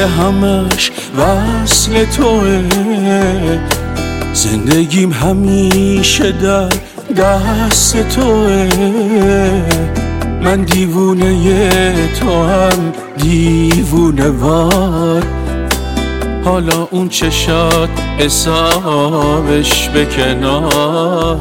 که همش وصل توه، زندگیم همیشه در دست توه. من دیوونه تو هم دیوونه وار، حالا اون چشات حسابش به کنار.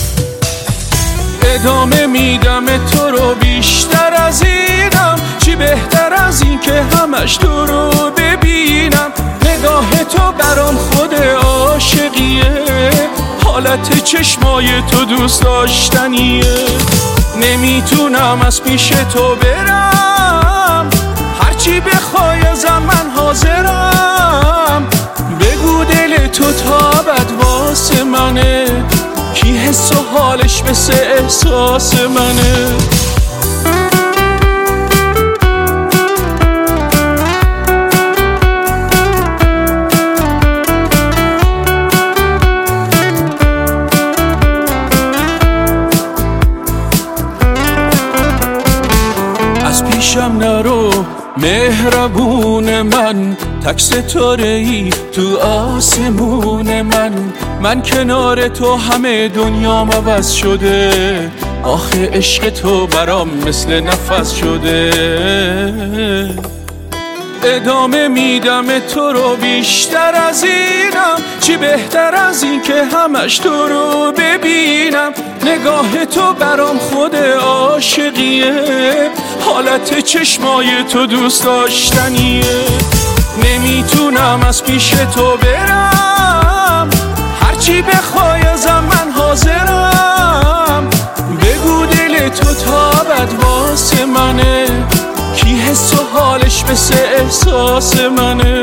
ادامه میدم تو رو بیشتر از اینم، چی بهتر از این که همش تو رو ببینم. نگاه تو برام خود عاشقیه، حالت چشمای تو دوست داشتنیه. نمیتونم از پیش تو برم، هرچی بخوای ازم من حاضرم. بگو دل تو تابت واسه منه، کی حس و حالش مثل احساس منه. از پیشم نرو مهربون من، تک ستاره‌ای تو آسمون من کنار تو همه دنیام عوض شده. آخه عشق تو برام مثل نفس شده. ادامه میدم تو رو بیشتر از اینم، چی بهتر از این که همش تو رو ببینم. نگاه تو برام خود عاشقیه، حالت چشمای تو دوست داشتنیه. نمیتونم از پیش تو برم، هرچی بخوای ازم من حاضرم. بگو دل تو تابت واسه منه، کی حس و حالش مثل احساس منه.